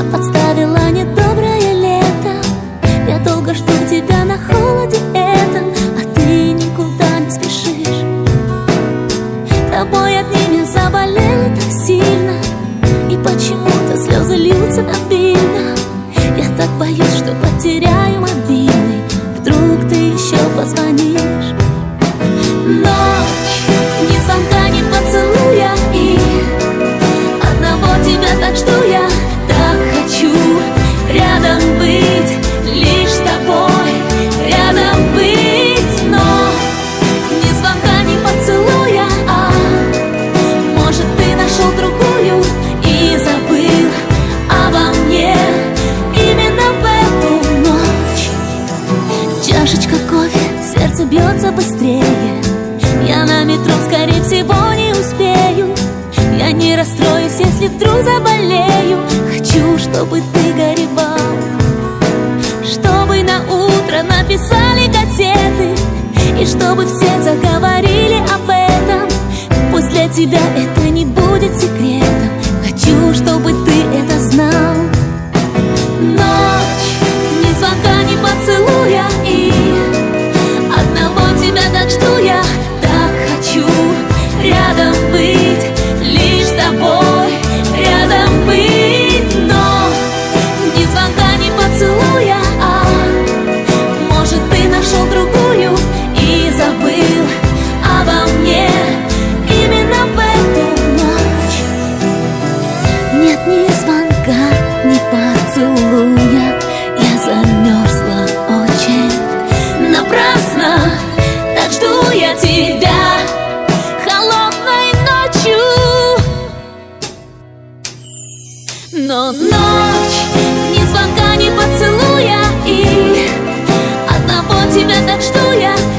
подставила недоброе лето. Я долго жду тебя на холоде этом, а ты никуда не спешишь. Тобой одними заболела так сильно, и почему-то слезы льются обильно. Я так боюсь, что потеряю мобильный, вдруг ты еще позвонишь. Ночь, ни звонка, ни поцелуя, и одного тебя так жду я. Так хочу рядом быть, лишь с тобой рядом быть. Но ни звонка, ни поцелуя, а может ты нашел другую и забыл обо мне именно в эту ночь. Чашечка кофе, сердце бьется быстрее. Я на метро, скорее всего, не успею. Я не расстроюсь, если вдруг заболею. Хочу, чтобы ты горевал, чтобы на утро написали газеты, и чтобы все заговорили об этом. Пусть для тебя это не будет секретом. Хочу, чтобы ты это знал. Ночь, ни звонка, ни поцелуя, и одного тебя так жду я. Так хочу рядом быть, лишь с тобой рядом быть. Но ни звонка, ни поцелуя, а может ты нашел другую и забыл обо мне именно в эту ночь. Нет ни звонка, ни поцелуя, я замерзла очень напрасно. Так жду я тебя холодной ночью. Но ночь, ни звонка, ни поцелуя, и одного тебя так жду я.